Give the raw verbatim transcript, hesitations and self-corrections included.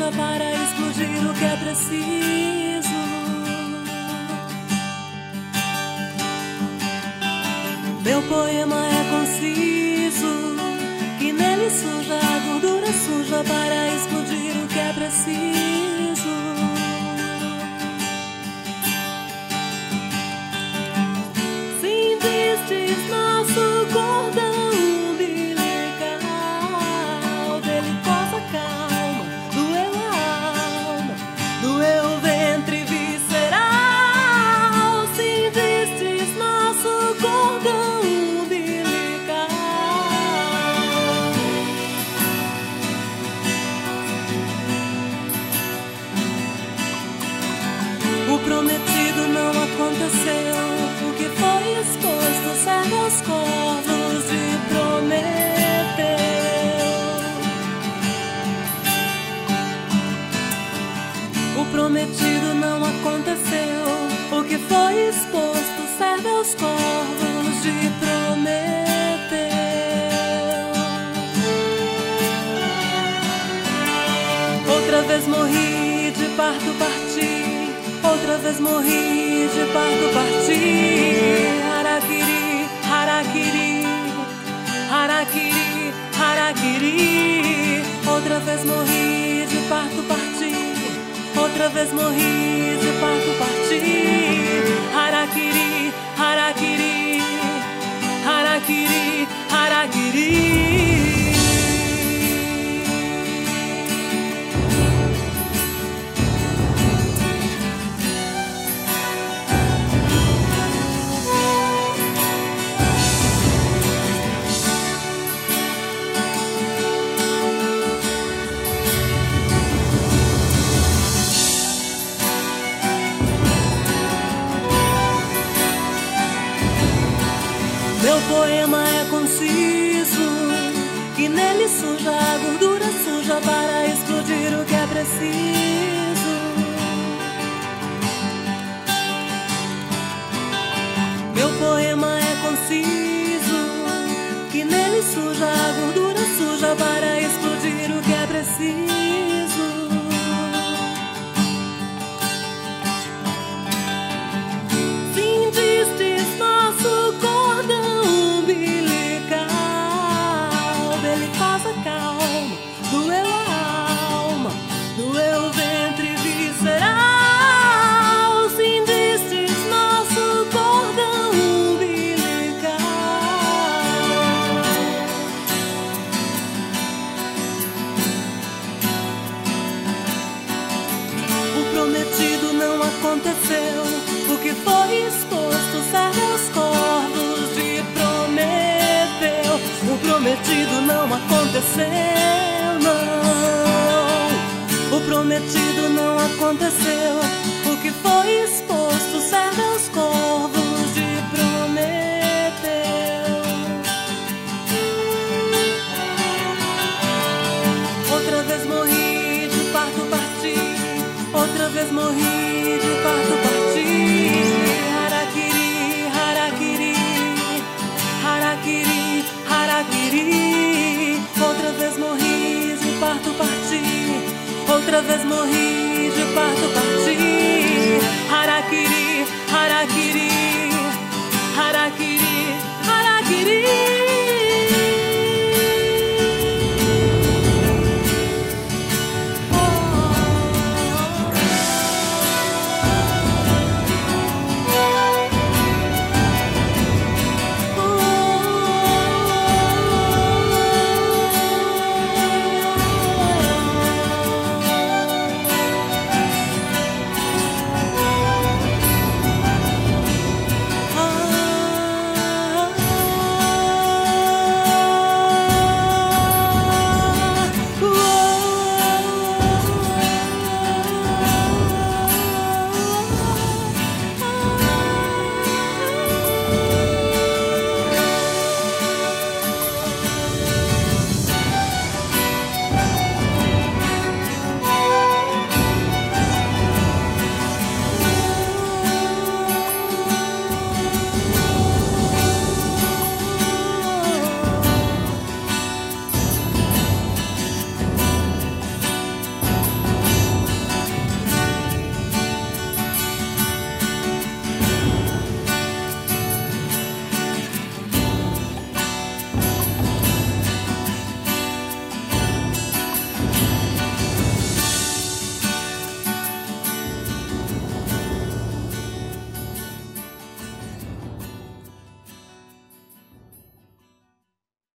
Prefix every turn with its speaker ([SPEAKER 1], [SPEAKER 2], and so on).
[SPEAKER 1] suja para explodir o que é preciso. Meu poema é conciso, que nele surja a gordura suja para explodir o que é preciso. Sim, destes nosso cordão umbilical, delicosa calma, doeu a alma, doeu o ventre visceral. Sim, destes nosso cordão umbilical. O prometido não aconteceu, o que foi exposto serve aos corvos de Prometeu. O prometido não aconteceu, o que foi exposto serve aos corvos de Prometeu. Outra vez morri, de parto parti. Outra vez morri, de parto parti. Harakiri, harakiri, harakiri, harakiri. Outra vez morri, de parto parti. Outra vez morri, de parto parti. Harakiri, harakiri, harakiri, harakiri. Meu poema é conciso, que nele suja a gordura suja para explodir o que é preciso. Meu poema é conciso, que nele suja a gordura suja para explodir o que é preciso. Sim, destes nosso cordão umbilical, delicosa calma, doeu a alma, doeu o ventre visceral. Sim, destes nosso cordão umbilical. O prometido não aconteceu, o que foi exposto serve aos corvos de Prometeu. O prometido não aconteceu, não. O prometido não aconteceu, o que foi exposto serve aos corvos de Prometeu. Outra vez morri, de parto parti. Outra vez morri, de parto parti.